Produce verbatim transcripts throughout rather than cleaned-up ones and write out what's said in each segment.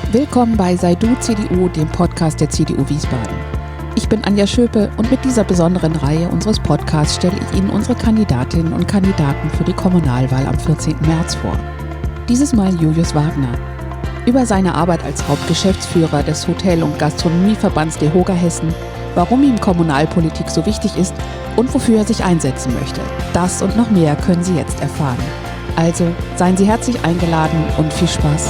Willkommen bei Sei Du C D U, dem Podcast der C D U Wiesbaden. Ich bin Anja Schöpe und mit dieser besonderen Reihe unseres Podcasts stelle ich Ihnen unsere Kandidatinnen und Kandidaten für die Kommunalwahl am vierzehnten März vor. Dieses Mal Julius Wagner. Über seine Arbeit als Hauptgeschäftsführer des Hotel- und Gastronomieverbands DEHOGA Hessen, warum ihm Kommunalpolitik so wichtig ist und wofür er sich einsetzen möchte. Das und noch mehr können Sie jetzt erfahren. Also seien Sie herzlich eingeladen und viel Spaß.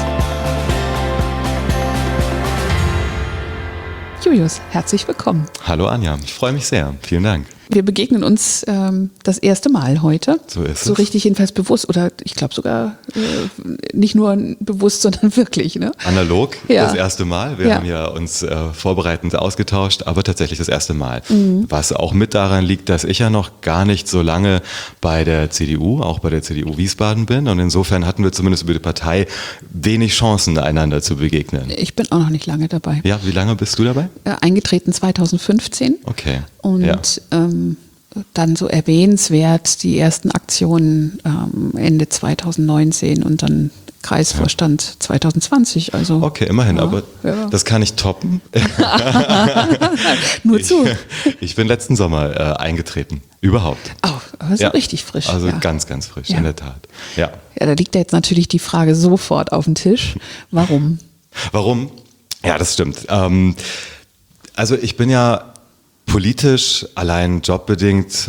Julius, herzlich willkommen. Hallo Anja, ich freue mich sehr. Vielen Dank. Wir begegnen uns ähm, das erste Mal heute. So ist es. So richtig jedenfalls bewusst oder ich glaube sogar äh, nicht nur bewusst, sondern wirklich. Ne? Analog, ja. Das erste Mal. Wir ja. haben ja uns äh, vorbereitend ausgetauscht, aber tatsächlich das erste Mal. Mhm. Was auch mit daran liegt, dass ich ja noch gar nicht so lange bei der C D U, auch bei der C D U Wiesbaden bin. Und insofern hatten wir zumindest über die Partei wenig Chancen, einander zu begegnen. Ich bin auch noch nicht lange dabei. Ja, wie lange bist du dabei? Äh, eingetreten zweitausendfünfzehn. Okay. Und ja. ähm, dann so erwähnenswert die ersten Aktionen ähm, Ende zweitausendneunzehn und dann Kreisvorstand ja. zwanzig zwanzig. Also, okay, immerhin, ja, aber ja. das kann ich toppen. Nur zu. Ich, ich bin letzten Sommer äh, eingetreten, überhaupt. Oh, aber so ja. richtig frisch. Also ja. ganz, ganz frisch, ja. in der Tat. Ja. ja, da liegt ja jetzt natürlich die Frage sofort auf dem Tisch. Warum? Warum? Ja, das stimmt. Ähm, also ich bin ja politisch, allein jobbedingt,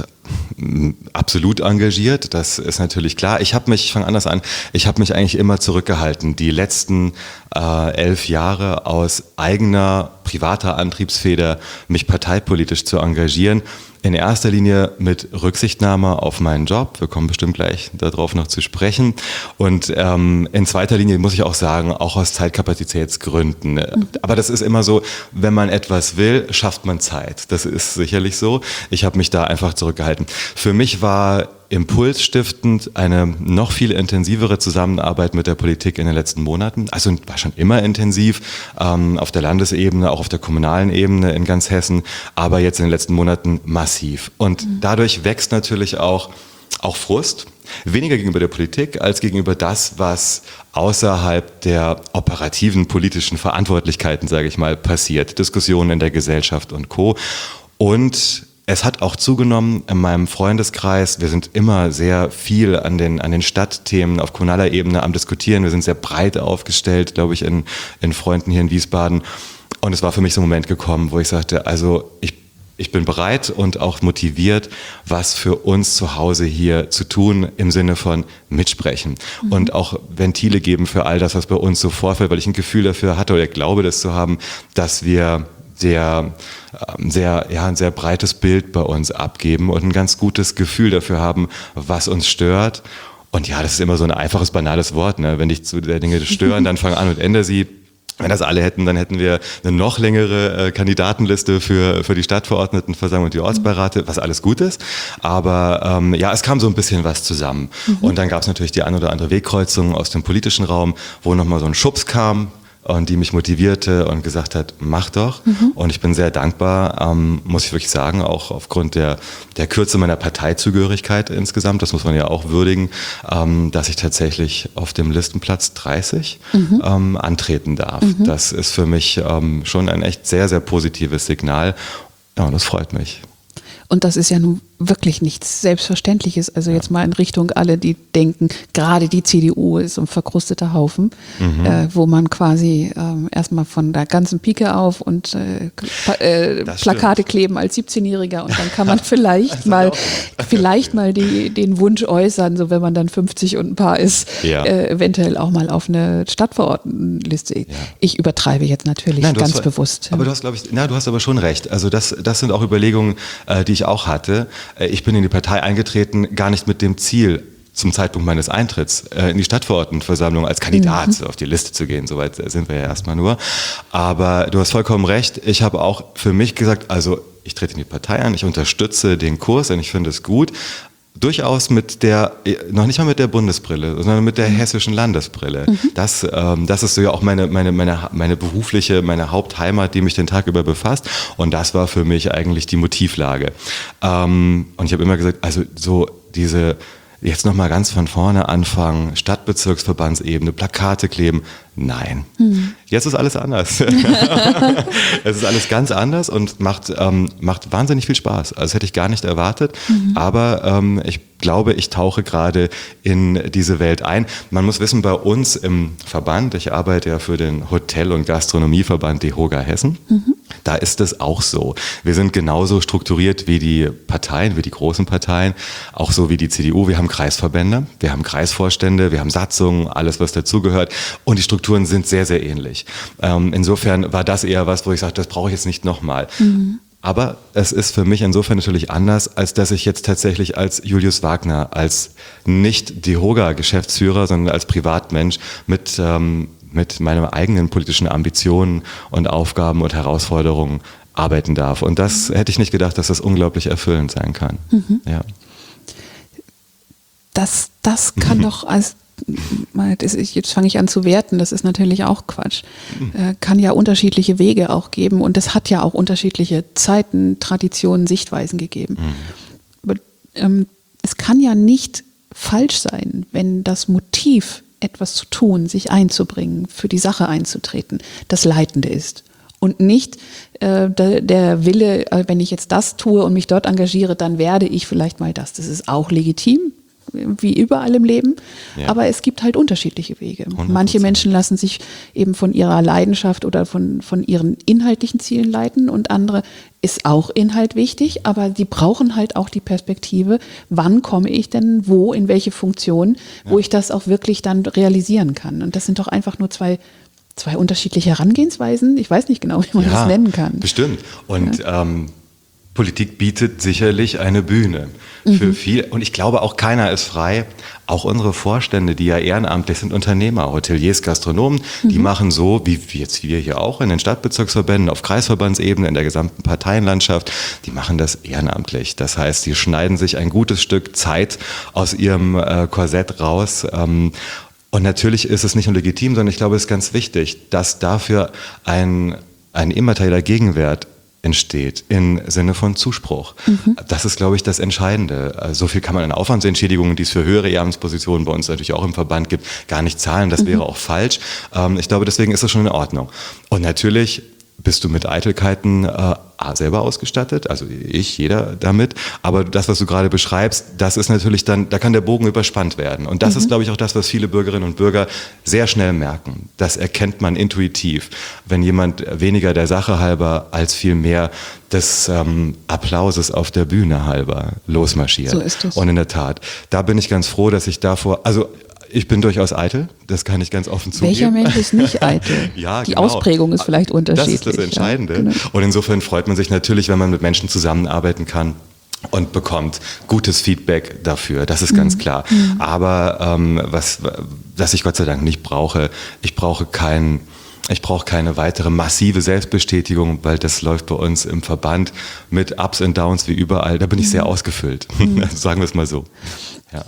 absolut engagiert, das ist natürlich klar. Ich habe mich, ich fange anders an, ich habe mich eigentlich immer zurückgehalten, die letzten äh, elf Jahre aus eigener privater Antriebsfeder, mich parteipolitisch zu engagieren. In erster Linie mit Rücksichtnahme auf meinen Job. Wir kommen bestimmt gleich darauf noch zu sprechen. Und ähm, in zweiter Linie muss ich auch sagen, auch aus Zeitkapazitätsgründen. Mhm. Aber das ist immer so, wenn man etwas will, schafft man Zeit. Das ist sicherlich so. Ich habe mich da einfach zurückgehalten. Für mich war impulsstiftend eine noch viel intensivere Zusammenarbeit mit der Politik in den letzten Monaten. Also war schon immer intensiv, ähm, auf der Landesebene, auch auf der kommunalen Ebene in ganz Hessen, aber jetzt in den letzten Monaten massiv. Und mhm. dadurch wächst natürlich auch, auch Frust, weniger gegenüber der Politik als gegenüber das, was außerhalb der operativen politischen Verantwortlichkeiten, sage ich mal, passiert. Diskussionen in der Gesellschaft und Co. Und es hat auch zugenommen in meinem Freundeskreis. Wir sind immer sehr viel an den, an den Stadtthemen auf kommunaler Ebene am Diskutieren. Wir sind sehr breit aufgestellt, glaube ich, in, in Freunden hier in Wiesbaden. Und es war für mich so ein Moment gekommen, wo ich sagte, also ich, ich bin bereit und auch motiviert, was für uns zu Hause hier zu tun im Sinne von mitsprechen. Mhm. Und auch Ventile geben für all das, was bei uns so vorfällt, weil ich ein Gefühl dafür hatte oder glaube, das zu haben, dass wir sehr, sehr, ja, ein sehr breites Bild bei uns abgeben und ein ganz gutes Gefühl dafür haben, was uns stört. Und ja, das ist immer so ein einfaches, banales Wort, ne? Wenn dich zu der Dinge stören, dann fang an und ändere sie. Wenn das alle hätten, dann hätten wir eine noch längere äh, Kandidatenliste für, für die Stadtverordnetenversammlung und die Ortsbeirate, was alles gut ist. Aber ähm, ja, es kam so ein bisschen was zusammen. Mhm. Und dann gab es natürlich die ein oder andere Wegkreuzung aus dem politischen Raum, wo nochmal so ein Schubs kam, und die mich motivierte und gesagt hat, mach doch. Mhm. Und ich bin sehr dankbar, ähm, muss ich wirklich sagen, auch aufgrund der, der Kürze meiner Parteizugehörigkeit insgesamt, das muss man ja auch würdigen, ähm, dass ich tatsächlich auf dem Listenplatz dreißig mhm. ähm, antreten darf. Mhm. Das ist für mich ähm, schon ein echt sehr, sehr positives Signal. Ja, und das freut mich. Und das ist ja nun wirklich nichts Selbstverständliches. Also jetzt mal in Richtung alle, die denken, gerade die C D U ist ein verkrusteter Haufen, mhm. äh, wo man quasi äh, erstmal von der ganzen Pike auf und äh, äh, Plakate stimmt. kleben als siebzehnjähriger und dann kann man vielleicht mal vielleicht mal die, den Wunsch äußern, so wenn man dann fünfzig und ein paar ist, ja. äh, eventuell auch mal auf eine Stadtverordnetenliste. Ja. Ich übertreibe jetzt natürlich Nein, ganz hast, bewusst. Aber du hast, glaube ich, na, du hast aber schon recht. Also das, das sind auch Überlegungen, äh, die ich auch hatte. Ich bin in die Partei eingetreten, gar nicht mit dem Ziel, zum Zeitpunkt meines Eintritts äh, in die Stadtverordnetenversammlung als Kandidat mhm. auf die Liste zu gehen. Soweit sind wir ja erstmal nur. Aber du hast vollkommen recht. Ich habe auch für mich gesagt, also ich trete in die Partei ein, ich unterstütze den Kurs und ich finde es gut. Durchaus mit der, noch nicht mal mit der Bundesbrille, sondern mit der hessischen Landesbrille. Mhm. Das, ähm, das ist so ja auch meine, meine, meine, meine berufliche, meine Hauptheimat, die mich den Tag über befasst. Und das war für mich eigentlich die Motivlage. Ähm, und ich habe immer gesagt, also so diese jetzt nochmal ganz von vorne anfangen, Stadtbezirksverbandsebene, Plakate kleben. Nein, hm. jetzt ist alles anders. Es ist alles ganz anders und macht, ähm, macht wahnsinnig viel Spaß. Also das hätte ich gar nicht erwartet, mhm. aber ähm, ich glaube, ich tauche gerade in diese Welt ein. Man muss wissen, bei uns im Verband, ich arbeite ja für den Hotel- und Gastronomieverband DEHOGA Hessen, mhm. da ist es auch so. Wir sind genauso strukturiert wie die Parteien, wie die großen Parteien, auch so wie die C D U. Wir haben Kreisverbände, wir haben Kreisvorstände, wir haben Satzungen, alles was dazugehört und die Strukturen sind sehr, sehr ähnlich. Ähm, insofern war das eher was, wo ich sage, das brauche ich jetzt nicht nochmal. Mhm. Aber es ist für mich insofern natürlich anders, als dass ich jetzt tatsächlich als Julius Wagner, als nicht DEHOGA-Geschäftsführer, sondern als Privatmensch mit, ähm, mit meinen eigenen politischen Ambitionen und Aufgaben und Herausforderungen arbeiten darf. Und das hätte ich nicht gedacht, dass das unglaublich erfüllend sein kann. Mhm. Ja. Das, das kann mhm. doch als jetzt fange ich an zu werten, das ist natürlich auch Quatsch. Äh, kann ja unterschiedliche Wege auch geben und es hat ja auch unterschiedliche Zeiten, Traditionen, Sichtweisen gegeben. Mhm. Aber ähm, es kann ja nicht falsch sein, wenn das Motiv, etwas zu tun, sich einzubringen, für die Sache einzutreten, das Leitende ist. Und nicht äh, der, der Wille, äh, wenn ich jetzt das tue und mich dort engagiere, dann werde ich vielleicht mal das. Das ist auch legitim, wie überall im Leben, ja. aber es gibt halt unterschiedliche Wege. hundert Prozent. Manche Menschen lassen sich eben von ihrer Leidenschaft oder von, von ihren inhaltlichen Zielen leiten und andere ist auch Inhalt wichtig, aber die brauchen halt auch die Perspektive, wann komme ich denn wo, in welche Funktion, ja. wo ich das auch wirklich dann realisieren kann. Und das sind doch einfach nur zwei zwei unterschiedliche Herangehensweisen. Ich weiß nicht genau, wie man ja, das nennen kann. Bestimmt. Und ja. ähm, Politik bietet sicherlich eine Bühne für mhm. viel. Und ich glaube, auch keiner ist frei. Auch unsere Vorstände, die ja ehrenamtlich sind, Unternehmer, Hoteliers, Gastronomen, mhm. die machen so, wie jetzt wir hier auch in den Stadtbezirksverbänden, auf Kreisverbandsebene, in der gesamten Parteienlandschaft, die machen das ehrenamtlich. Das heißt, die schneiden sich ein gutes Stück Zeit aus ihrem äh, Korsett raus. Ähm, und natürlich ist es nicht nur legitim, sondern ich glaube, es ist ganz wichtig, dass dafür ein, ein immaterieller Gegenwert entsteht im Sinne von Zuspruch. Mhm. Das ist, glaube ich, das Entscheidende. So viel kann man an Aufwandsentschädigungen, die es für höhere Ehrenamtspositionen bei uns natürlich auch im Verband gibt, gar nicht zahlen. Das mhm. wäre auch falsch. Ich glaube, deswegen ist das schon in Ordnung. Und natürlich bist du mit Eitelkeiten äh, selber ausgestattet, also ich, jeder damit, aber das, was du gerade beschreibst, das ist natürlich dann, da kann der Bogen überspannt werden und das mhm. ist, glaube ich, auch das, was viele Bürgerinnen und Bürger sehr schnell merken. Das erkennt man intuitiv, wenn jemand weniger der Sache halber als viel mehr des ähm, Applauses auf der Bühne halber losmarschiert. So ist es. Und in der Tat, da bin ich ganz froh, dass ich davor, also ich bin durchaus eitel, das kann ich ganz offen zugeben. Welcher Mensch ist nicht eitel? ja, Die genau. Ausprägung ist vielleicht unterschiedlich. Das ist das Entscheidende. Ja, genau. Und insofern freut man sich natürlich, wenn man mit Menschen zusammenarbeiten kann und bekommt gutes Feedback dafür, das ist ganz mhm. klar. Mhm. Aber ähm, was, was ich Gott sei Dank nicht brauche, ich brauche kein... Ich brauche keine weitere massive Selbstbestätigung, weil das läuft bei uns im Verband mit Ups und Downs wie überall. Da bin ich sehr ausgefüllt, mhm. sagen wir es mal so. Ja.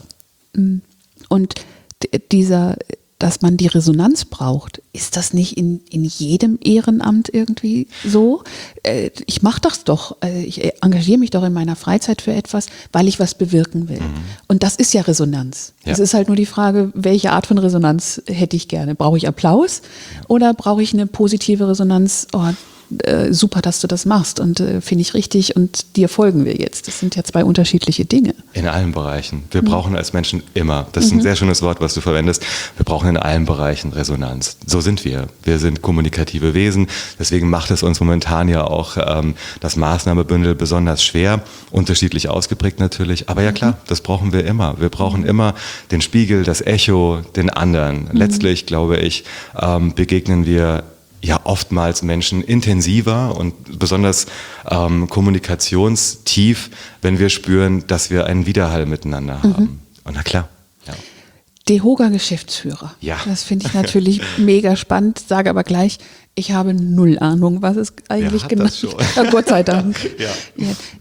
Und dieser, dass man die Resonanz braucht, ist das nicht in, in jedem Ehrenamt irgendwie so? Ich mache das doch, ich engagiere mich doch in meiner Freizeit für etwas, weil ich was bewirken will. Mhm. Und das ist ja Resonanz. Ja. Es ist halt nur die Frage, welche Art von Resonanz hätte ich gerne? Brauche ich Applaus ja. oder brauche ich eine positive Resonanz? Oh, Äh, super, dass du das machst und äh, finde ich richtig und dir folgen wir jetzt. Das sind ja zwei unterschiedliche Dinge. In allen Bereichen. Wir mhm. brauchen als Menschen immer, das ist ein mhm. sehr schönes Wort, was du verwendest, wir brauchen in allen Bereichen Resonanz. So sind wir. Wir sind kommunikative Wesen, deswegen macht es uns momentan ja auch ähm, das Maßnahmebündel besonders schwer, unterschiedlich ausgeprägt natürlich, aber ja klar, das brauchen wir immer. Wir brauchen immer den Spiegel, das Echo, den anderen. Mhm. Letztlich, glaube ich, ähm, begegnen wir ja oftmals Menschen intensiver und besonders ähm, kommunikationstief, wenn wir spüren, dass wir einen Widerhall miteinander haben. Mhm. Und na klar. Ja. DEHOGA-Geschäftsführer. Ja. Das finde ich natürlich mega spannend, sage aber gleich, ich habe null Ahnung, was es eigentlich genau ist. Ja, Gott sei Dank. ja. Ja.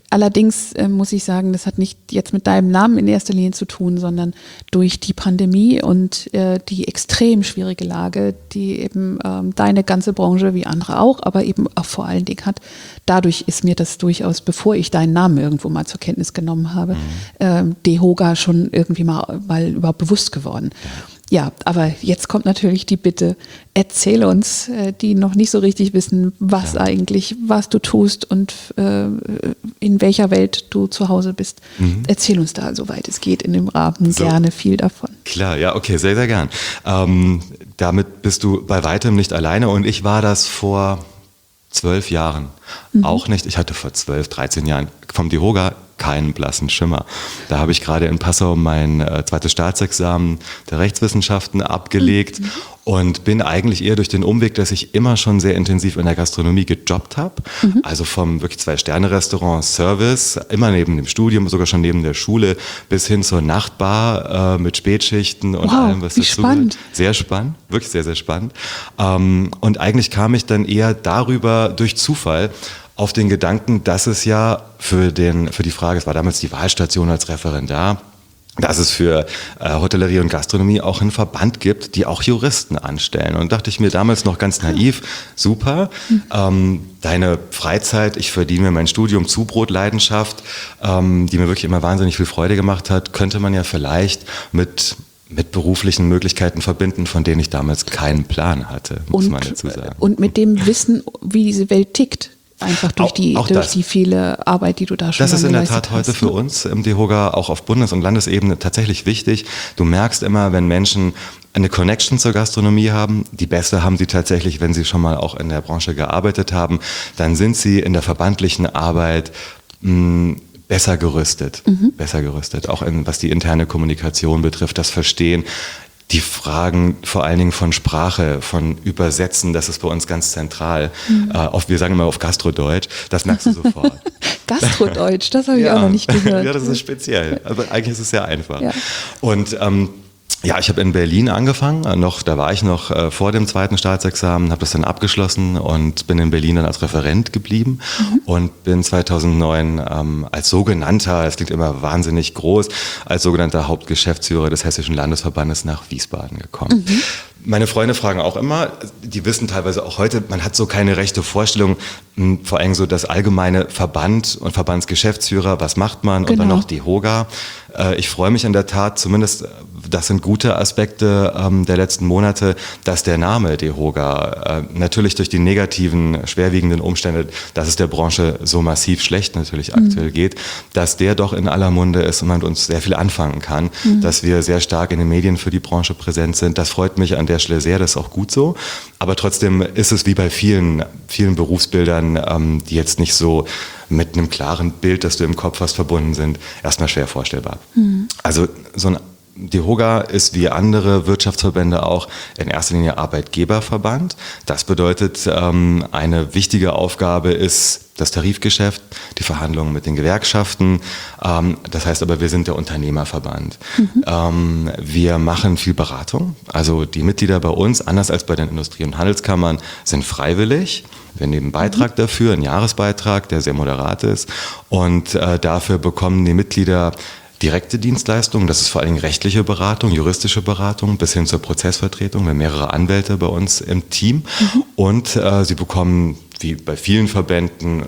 allerdings äh, muss ich sagen, das hat nicht jetzt mit deinem Namen in erster Linie zu tun, sondern durch die Pandemie und äh, die extrem schwierige Lage, die eben ähm, deine ganze Branche wie andere auch, aber eben auch vor allen Dingen hat. Dadurch ist mir das durchaus, bevor ich deinen Namen irgendwo mal zur Kenntnis genommen habe, mhm. ähm, DEHOGA schon irgendwie mal, mal überhaupt bewusst geworden. Ja. Ja, aber jetzt kommt natürlich die Bitte, erzähl uns, äh, die noch nicht so richtig wissen, was ja. eigentlich, was du tust und äh, in welcher Welt du zu Hause bist. Mhm. Erzähl uns da, soweit es geht, in dem Rahmen so. gerne viel davon. Klar, ja, okay, sehr, sehr gern. Ähm, damit bist du bei weitem nicht alleine und ich war das vor zwölf Jahren mhm. auch nicht. Ich hatte vor zwölf, dreizehn Jahren vom DEHOGA keinen blassen Schimmer. Da habe ich gerade in Passau mein äh, zweites Staatsexamen der Rechtswissenschaften abgelegt mhm. und bin eigentlich eher durch den Umweg, dass ich immer schon sehr intensiv in der Gastronomie gejobbt habe. Mhm. Also vom wirklich Zwei-Sterne-Restaurant Service, immer neben dem Studium, sogar schon neben der Schule, bis hin zur Nachtbar äh, mit Spätschichten und wow, allem, was wie dazu spannend. gehört. Sehr spannend, wirklich sehr, sehr spannend. Ähm, und eigentlich kam ich dann eher darüber durch Zufall auf den Gedanken, dass es ja für, den, für die Frage, es war damals die Wahlstation als Referendar, dass es für äh, Hotellerie und Gastronomie auch einen Verband gibt, die auch Juristen anstellen. Und dachte ich mir damals noch ganz naiv, super, mhm. ähm, deine Freizeit, ich verdiene mir mein Studium, Zubrotleidenschaft, ähm, die mir wirklich immer wahnsinnig viel Freude gemacht hat, könnte man ja vielleicht mit mit beruflichen Möglichkeiten verbinden, von denen ich damals keinen Plan hatte, muss und, man dazu sagen. Und mit dem Wissen, wie diese Welt tickt. Einfach durch, auch, die, auch durch die viele Arbeit, die du da schon Das ist in der Tat hast, heute für uns im DEHOGA auch auf Bundes- und Landesebene tatsächlich wichtig. Du merkst immer, wenn Menschen eine Connection zur Gastronomie haben, die beste haben sie tatsächlich, wenn sie schon mal auch in der Branche gearbeitet haben, dann sind sie in der verbandlichen Arbeit mh, besser gerüstet. Mhm. Besser gerüstet, auch in, was die interne Kommunikation betrifft, das Verstehen. Die Fragen vor allen Dingen von Sprache, von Übersetzen, das ist bei uns ganz zentral. Mhm. Äh, auf, wir sagen immer auf Gastrodeutsch, das merkst du sofort. Gastrodeutsch, das habe ich ja. auch noch nicht gehört. Ja, das ist speziell, aber eigentlich ist es sehr einfach. Ja. Und ähm, ja, ich habe in Berlin angefangen, noch, da war ich noch äh, vor dem zweiten Staatsexamen, habe das dann abgeschlossen und bin in Berlin dann als Referent geblieben mhm. und bin zweitausendneun ähm, als sogenannter, das klingt immer wahnsinnig groß, als sogenannter Hauptgeschäftsführer des Hessischen Landesverbandes nach Wiesbaden gekommen. Mhm. Meine Freunde fragen auch immer, die wissen teilweise auch heute, man hat so keine rechte Vorstellung, mh, vor allem so das allgemeine Verband und Verbandsgeschäftsführer, was macht man genau. Und dann noch DEHOGA. Äh, ich freue mich in der Tat, zumindest das sind gute Aspekte ähm, der letzten Monate, dass der Name DEHOGA äh, natürlich durch die negativen, schwerwiegenden Umstände, dass es der Branche so massiv schlecht natürlich mhm. aktuell geht, dass der doch in aller Munde ist und man mit uns sehr viel anfangen kann, mhm. dass wir sehr stark in den Medien für die Branche präsent sind. Das freut mich an der Stelle sehr, das ist auch gut so. Aber trotzdem ist es wie bei vielen, vielen Berufsbildern, ähm, die jetzt nicht so mit einem klaren Bild, das du im Kopf hast, verbunden sind, erstmal schwer vorstellbar. Mhm. Also so ein DEHOGA ist wie andere Wirtschaftsverbände auch in erster Linie Arbeitgeberverband. Das bedeutet, ähm, eine wichtige Aufgabe ist das Tarifgeschäft, die Verhandlungen mit den Gewerkschaften. Ähm, das heißt aber, wir sind der Unternehmerverband. Mhm. Ähm, wir machen viel Beratung. Also die Mitglieder bei uns, anders als bei den Industrie- und Handelskammern, sind freiwillig. Wir nehmen einen Beitrag mhm. dafür, einen Jahresbeitrag, der sehr moderat ist. Und äh, dafür bekommen die Mitglieder direkte Dienstleistungen, das ist vor allem rechtliche Beratung, juristische Beratung bis hin zur Prozessvertretung. Wir haben mehrere Anwälte bei uns im Team mhm. und äh, sie bekommen, wie bei vielen Verbänden,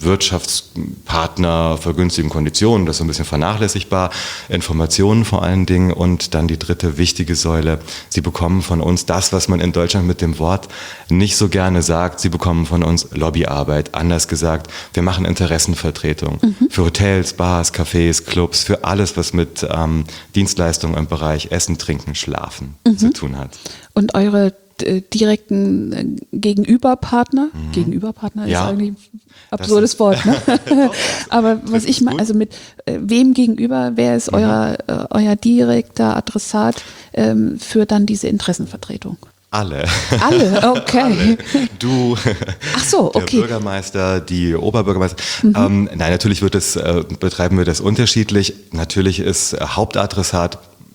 Wirtschaftspartner, vergünstigen Konditionen, das ist ein bisschen vernachlässigbar, Informationen vor allen Dingen und dann die dritte wichtige Säule, sie bekommen von uns das, was man in Deutschland mit dem Wort nicht so gerne sagt, sie bekommen von uns Lobbyarbeit, anders gesagt, wir machen Interessenvertretung mhm. für Hotels, Bars, Cafés, Clubs, für alles, was mit ähm, Dienstleistungen im Bereich Essen, Trinken, Schlafen mhm. zu tun hat. Und eure direkten äh, Gegenüberpartner, mhm. Gegenüberpartner ist ja. eigentlich ein absurdes ist, Wort, ne? Aber was ich meine, also mit äh, wem gegenüber, wer ist mhm. euer, äh, euer direkter Adressat ähm, für dann diese Interessenvertretung? Alle. Alle, okay. Alle. Du, ach so, okay. Der Bürgermeister, die Oberbürgermeister. Mhm. Ähm, nein, natürlich wird es, äh, betreiben wir das unterschiedlich. Natürlich ist äh, Hauptadressat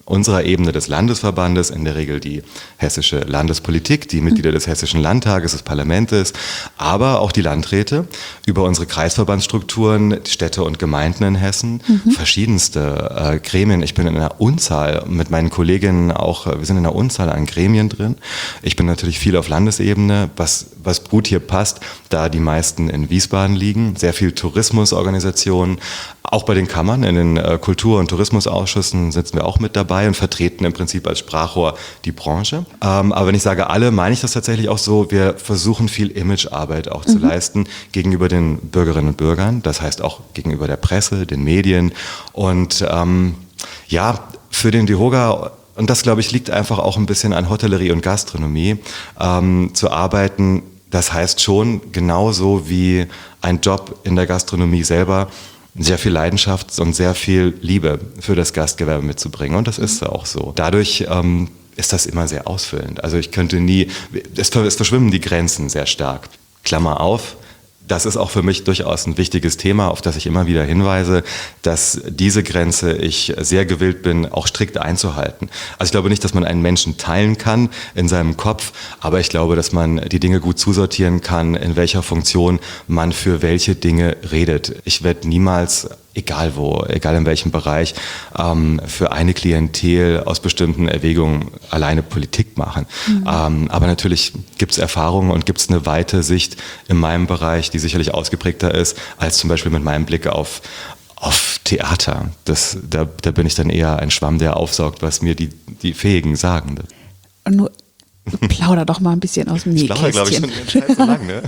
unserer Ebene des Landesverbandes, in der Regel die hessische Landespolitik, die Mitglieder des Hessischen Landtages, des Parlaments, aber auch die Landräte, über unsere Kreisverbandsstrukturen, die Städte und Gemeinden in Hessen, mhm. verschiedenste äh, Gremien. Ich bin in einer Unzahl, mit meinen Kolleginnen auch, wir sind in einer Unzahl an Gremien drin. Ich bin natürlich viel auf Landesebene, was, was gut hier passt, da die meisten in Wiesbaden liegen. Sehr viel Tourismusorganisationen, auch bei den Kammern, in den äh, Kultur- und Tourismusausschüssen sitzen wir auch mit dabei und vertreten im Prinzip als Sprachrohr die Branche. Ähm, aber wenn ich sage alle, meine ich das tatsächlich auch so, wir versuchen viel Imagearbeit auch mhm. zu leisten gegenüber den Bürgerinnen und Bürgern, das heißt auch gegenüber der Presse, den Medien und ähm, ja, für den DEHOGA, und das glaube ich liegt einfach auch ein bisschen an Hotellerie und Gastronomie, ähm, zu arbeiten, das heißt schon genauso wie ein Job in der Gastronomie selber, sehr viel Leidenschaft und sehr viel Liebe für das Gastgewerbe mitzubringen. Und das ist auch so. Dadurch ähm, ist das immer sehr ausfüllend. Also ich könnte nie, es, es verschwimmen die Grenzen sehr stark. Klammer auf. Das ist auch für mich durchaus ein wichtiges Thema, auf das ich immer wieder hinweise, dass diese Grenze ich sehr gewillt bin, auch strikt einzuhalten. Also ich glaube nicht, dass man einen Menschen teilen kann in seinem Kopf, aber ich glaube, dass man die Dinge gut zusortieren kann, in welcher Funktion man für welche Dinge redet. Ich werde niemals, egal wo, egal in welchem Bereich, ähm, für eine Klientel aus bestimmten Erwägungen alleine Politik machen. Mhm. Ähm, aber natürlich gibt es Erfahrungen und gibt es eine weite Sicht in meinem Bereich, die sicherlich ausgeprägter ist, als zum Beispiel mit meinem Blick auf, auf Theater. Das, da, da bin ich dann eher ein Schwamm, der aufsaugt, was mir die, die Fähigen sagen. Und nur plauder doch mal ein bisschen aus dem Nähkästchen. Ich plaudere, glaube ich, schon eine Zeit so lang, ne?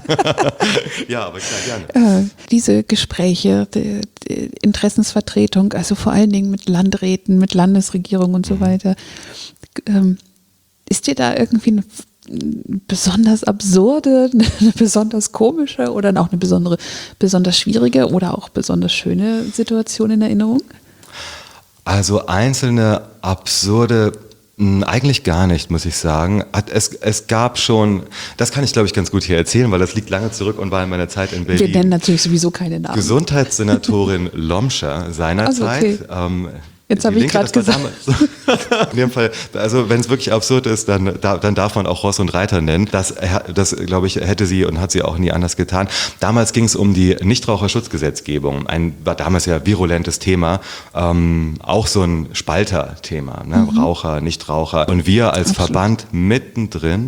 Ja, aber klar, gerne. Äh, diese Gespräche, die, die Interessensvertretung, also vor allen Dingen mit Landräten, mit Landesregierung und so weiter, ähm, ist dir da irgendwie eine besonders absurde, eine besonders komische oder auch eine besondere, besonders schwierige oder auch besonders schöne Situation in Erinnerung? Also einzelne absurde eigentlich gar nicht, muss ich sagen. Es, es gab schon, das kann ich glaube ich ganz gut hier erzählen, weil das liegt lange zurück und war in meiner Zeit in Berlin. Wir nennen natürlich sowieso keine Namen. Gesundheitssenatorin Lomscher seinerzeit. Also okay. ähm, Jetzt habe ich gerade gesagt. In dem Fall, also wenn es wirklich absurd ist, dann, dann darf man auch Ross und Reiter nennen. Das, das glaube ich, hätte sie und hat sie auch nie anders getan. Damals ging es um die Nichtraucherschutzgesetzgebung. Ein war damals ja virulentes Thema, ähm, auch so ein Spalter-Thema, ne? Mhm. Raucher, Nichtraucher. Und wir als Absolut. Verband mittendrin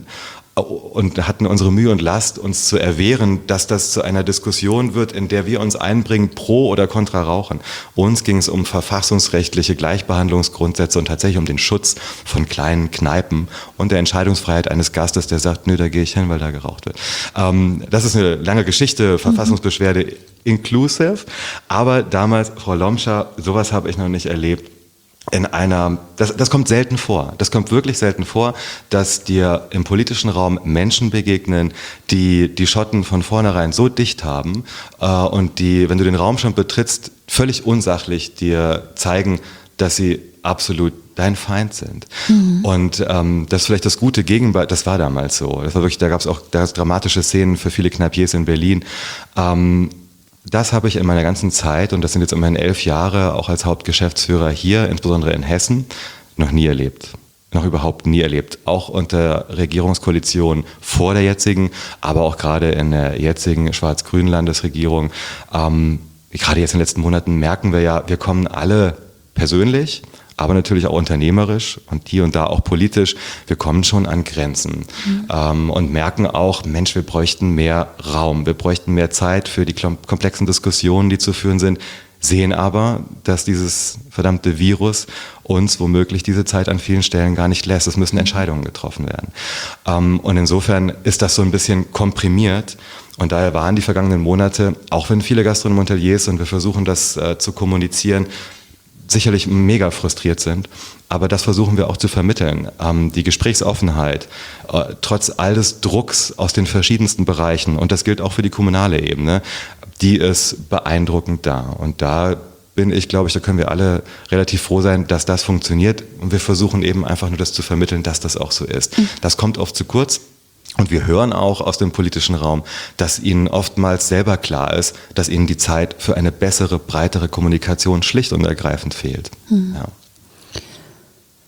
und hatten unsere Mühe und Last, uns zu erwehren, dass das zu einer Diskussion wird, in der wir uns einbringen, pro oder contra Rauchen. Uns ging es um verfassungsrechtliche Gleichbehandlungsgrundsätze und tatsächlich um den Schutz von kleinen Kneipen und der Entscheidungsfreiheit eines Gastes, der sagt, nö, da gehe ich hin, weil da geraucht wird. Ähm, das ist eine lange Geschichte, Verfassungsbeschwerde inclusive, aber damals, Frau Lomscher, sowas habe ich noch nicht erlebt. In einer, das, das kommt selten vor, das kommt wirklich selten vor, dass dir im politischen Raum Menschen begegnen, die die Schotten von vornherein so dicht haben äh, und die, wenn du den Raum schon betrittst, völlig unsachlich dir zeigen, dass sie absolut dein Feind sind. Mhm. Und ähm, das ist vielleicht das gute Gegenbeispiel, das war damals so, das war wirklich, da gab es auch da gab's dramatische Szenen für viele Kneipiers in Berlin. Ähm, Das habe ich in meiner ganzen Zeit, und das sind jetzt immerhin elf Jahre, auch als Hauptgeschäftsführer hier, insbesondere in Hessen, noch nie erlebt. Noch überhaupt nie erlebt. Auch unter Regierungskoalition vor der jetzigen, aber auch gerade in der jetzigen schwarz-grünen Landesregierung. Ähm, gerade jetzt in den letzten Monaten merken wir ja, wir kommen alle persönlich, aber natürlich auch unternehmerisch und hier und da auch politisch, wir kommen schon an Grenzen mhm. ähm, und merken auch, Mensch, wir bräuchten mehr Raum, wir bräuchten mehr Zeit für die komplexen Diskussionen, die zu führen sind, sehen aber, dass dieses verdammte Virus uns womöglich diese Zeit an vielen Stellen gar nicht lässt. Es müssen Entscheidungen getroffen werden. Ähm, und insofern ist das so ein bisschen komprimiert. Und daher waren die vergangenen Monate, auch wenn viele Gastronomen und Hoteliers, und wir versuchen das äh, zu kommunizieren, sicherlich mega frustriert sind, aber das versuchen wir auch zu vermitteln. Ähm, die Gesprächsoffenheit, äh, trotz all des Drucks aus den verschiedensten Bereichen, und das gilt auch für die kommunale Ebene, die ist beeindruckend da. Und da bin ich, glaube ich, da können wir alle relativ froh sein, dass das funktioniert. Und wir versuchen eben einfach nur das zu vermitteln, dass das auch so ist. Mhm. Das kommt oft zu kurz. Und wir hören auch aus dem politischen Raum, dass ihnen oftmals selber klar ist, dass ihnen die Zeit für eine bessere, breitere Kommunikation schlicht und ergreifend fehlt. Hm. Ja.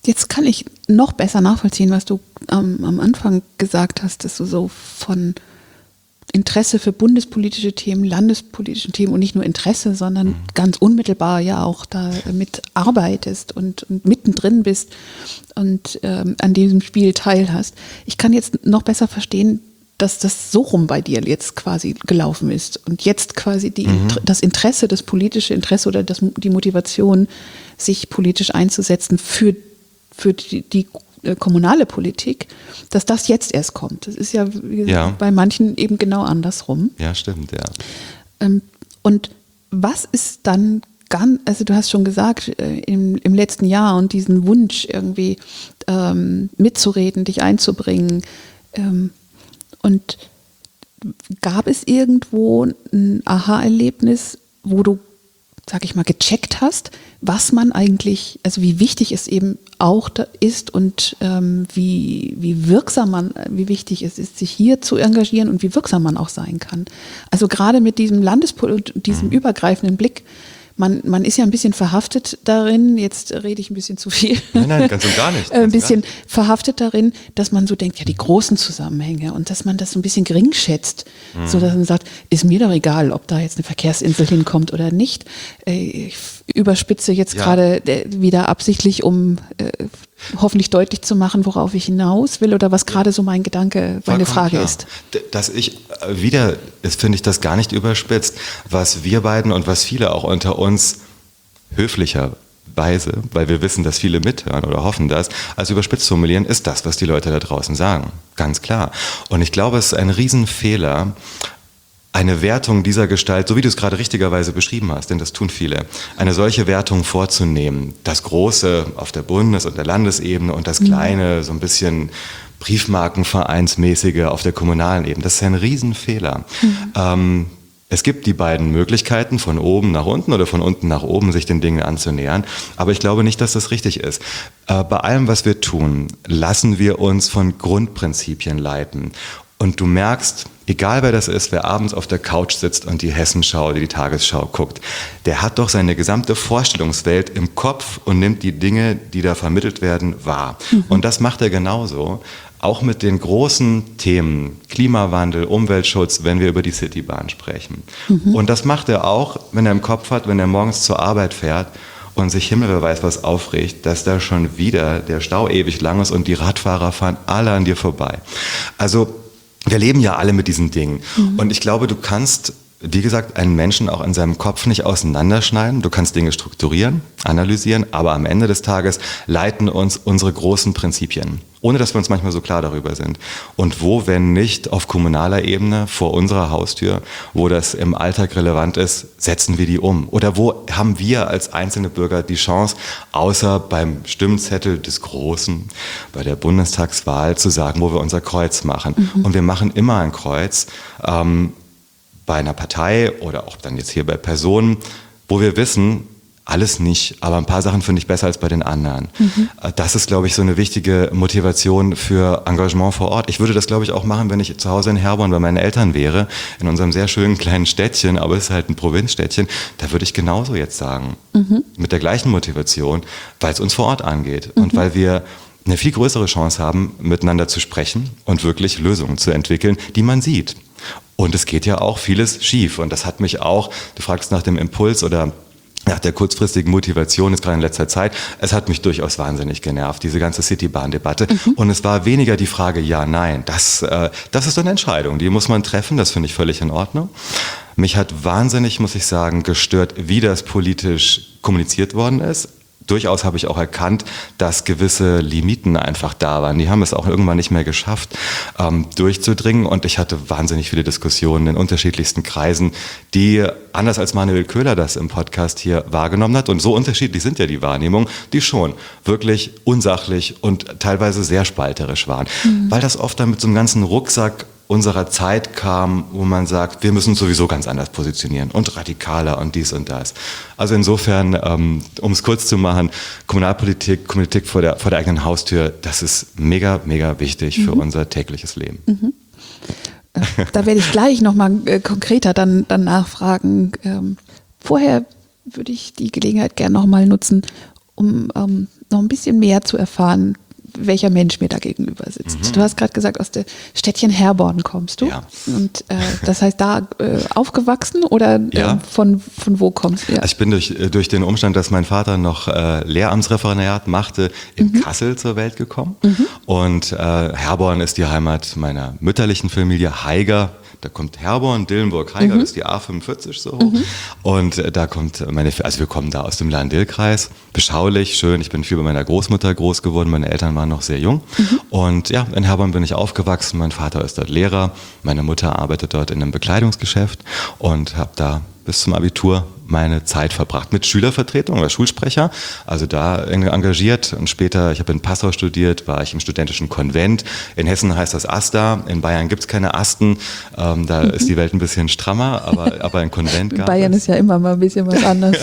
Jetzt kann ich noch besser nachvollziehen, was du ähm, am Anfang gesagt hast, dass du so von Interesse für bundespolitische Themen, landespolitische Themen und nicht nur Interesse, sondern mhm. ganz unmittelbar ja auch da mit arbeitest und, und mittendrin bist und ähm, an diesem Spiel teilhast. Ich kann jetzt noch besser verstehen, dass das so rum bei dir jetzt quasi gelaufen ist und jetzt quasi die, mhm. das Interesse, das politische Interesse oder das, die Motivation, sich politisch einzusetzen für, für die, die kommunale Politik, dass das jetzt erst kommt. Das ist ja, ja bei manchen eben genau andersrum. Ja, stimmt, ja. Ähm, und was ist dann ganz, also du hast schon gesagt, im, im letzten Jahr und diesen Wunsch irgendwie ähm, mitzureden, dich einzubringen, ähm, und gab es irgendwo ein Aha-Erlebnis, wo du, sag ich mal, gecheckt hast, was man eigentlich, also wie wichtig es eben auch da ist und ähm, wie, wie wirksam man, wie wichtig es ist, sich hier zu engagieren und wie wirksam man auch sein kann. Also gerade mit diesem Landespol- diesem mhm. übergreifenden Blick, Man, man ist ja ein bisschen verhaftet darin, jetzt rede ich ein bisschen zu viel. Nein, nein, ganz und gar nicht. ein bisschen verhaftet darin, dass man so denkt, ja, die großen Zusammenhänge und dass man das so ein bisschen gering schätzt, mhm. so dass man sagt, ist mir doch egal, ob da jetzt eine Verkehrsinsel hinkommt oder nicht. Ich überspitze jetzt ja. gerade wieder absichtlich, um äh, hoffentlich deutlich zu machen, worauf ich hinaus will oder was gerade ja. so mein Gedanke, meine Frage klar. ist. Dass ich wieder, ist, finde ich das gar nicht überspitzt, was wir beiden und was viele auch unter uns höflicherweise, weil wir wissen, dass viele mithören oder hoffen das, als überspitzt formulieren, ist das, was die Leute da draußen sagen. Ganz klar. Und ich glaube, es ist ein Riesenfehler, eine Wertung dieser Gestalt, so wie du es gerade richtigerweise beschrieben hast, denn das tun viele, eine solche Wertung vorzunehmen. Das Große auf der Bundes- und der Landesebene und das Kleine, so ein bisschen Briefmarkenvereinsmäßige auf der kommunalen Ebene. Das ist ein Riesenfehler. Mhm. Ähm, es gibt die beiden Möglichkeiten, von oben nach unten oder von unten nach oben, sich den Dingen anzunähern. Aber ich glaube nicht, dass das richtig ist. Äh, bei allem, was wir tun, lassen wir uns von Grundprinzipien leiten. Und du merkst, egal wer das ist, wer abends auf der Couch sitzt und die Hessenschau oder die Tagesschau guckt, der hat doch seine gesamte Vorstellungswelt im Kopf und nimmt die Dinge, die da vermittelt werden, wahr. Mhm. Und das macht er genauso, auch mit den großen Themen Klimawandel, Umweltschutz, wenn wir über die Citybahn sprechen. Mhm. Und das macht er auch, wenn er im Kopf hat, wenn er morgens zur Arbeit fährt und sich Himmel wer weiß was aufregt, dass da schon wieder der Stau ewig lang ist und die Radfahrer fahren alle an dir vorbei. Also wir leben ja alle mit diesen Dingen. Mhm. Und ich glaube, du kannst, wie gesagt, einen Menschen auch in seinem Kopf nicht auseinanderschneiden. Du kannst Dinge strukturieren, analysieren, aber am Ende des Tages leiten uns unsere großen Prinzipien, ohne dass wir uns manchmal so klar darüber sind. Und wo, wenn nicht auf kommunaler Ebene vor unserer Haustür, wo das im Alltag relevant ist, setzen wir die um? Oder wo haben wir als einzelne Bürger die Chance, außer beim Stimmzettel des Großen, bei der Bundestagswahl zu sagen, wo wir unser Kreuz machen? Mhm. Und wir machen immer ein Kreuz ähm, bei einer Partei oder auch dann jetzt hier bei Personen, wo wir wissen, alles nicht, aber ein paar Sachen finde ich besser als bei den anderen. Mhm. Das ist, glaube ich, so eine wichtige Motivation für Engagement vor Ort. Ich würde das, glaube ich, auch machen, wenn ich zu Hause in Herborn bei meinen Eltern wäre, in unserem sehr schönen kleinen Städtchen, aber es ist halt ein Provinzstädtchen, da würde ich genauso jetzt sagen, mhm. mit der gleichen Motivation, weil es uns vor Ort angeht mhm. und weil wir eine viel größere Chance haben, miteinander zu sprechen und wirklich Lösungen zu entwickeln, die man sieht. Und es geht ja auch vieles schief und das hat mich auch, du fragst nach dem Impuls oder nach der kurzfristigen Motivation ist gerade in letzter Zeit, es hat mich durchaus wahnsinnig genervt, diese ganze Citybahn-Debatte. Mhm. Und es war weniger die Frage, ja, nein, das, äh, das ist eine Entscheidung, die muss man treffen, das finde ich völlig in Ordnung. Mich hat wahnsinnig, muss ich sagen, gestört, wie das politisch kommuniziert worden ist. Durchaus habe ich auch erkannt, dass gewisse Limiten einfach da waren. Die haben es auch irgendwann nicht mehr geschafft, ähm, durchzudringen. Und ich hatte wahnsinnig viele Diskussionen in unterschiedlichsten Kreisen, die, anders als Manuel Köhler das im Podcast hier wahrgenommen hat, und so unterschiedlich sind ja die Wahrnehmungen, die schon wirklich unsachlich und teilweise sehr spalterisch waren. Mhm. Weil das oft dann mit so einem ganzen Rucksack unserer Zeit kam, wo man sagt, wir müssen uns sowieso ganz anders positionieren und radikaler und dies und das. Also insofern, ähm, um es kurz zu machen, Kommunalpolitik, Politik vor der, vor der eigenen Haustür, das ist mega, mega wichtig mhm. für unser tägliches Leben. Mhm. Da werde ich gleich nochmal äh, konkreter dann, dann nachfragen. Ähm, vorher würde ich die Gelegenheit gerne nochmal nutzen, um ähm, noch ein bisschen mehr zu erfahren, welcher Mensch mir da gegenüber sitzt. Mhm. Du hast gerade gesagt, aus der Städtchen Herborn kommst du. Ja. Und äh, das heißt, da äh, aufgewachsen oder ja. äh, von, von wo kommst du? Ja. Also ich bin durch, durch den Umstand, dass mein Vater noch äh, Lehramtsreferendariat machte, in mhm. Kassel zur Welt gekommen. Mhm. Und äh, Herborn ist die Heimat meiner mütterlichen Familie, Haiger. Da kommt Herborn, Dillenburg, Haiger, mhm. das ist die A fünfundvierzig so hoch. Mhm. Und äh, da kommt meine, also wir kommen da aus dem Lahn-Dill-Kreis, beschaulich, schön. Ich bin viel bei meiner Großmutter groß geworden, meine Eltern waren noch sehr jung. Mhm. Und ja, in Herborn bin ich aufgewachsen. Mein Vater ist dort Lehrer, meine Mutter arbeitet dort in einem Bekleidungsgeschäft und habe da bis zum Abitur meine Zeit verbracht mit Schülervertretung oder Schulsprecher, also da engagiert und später, ich habe in Passau studiert, war ich im studentischen Konvent, in Hessen heißt das AStA, in Bayern gibt es keine Asten, ähm, da mhm. ist die Welt ein bisschen strammer, aber, aber ein Konvent gab Bayern es. Ist ja immer mal ein bisschen was anderes.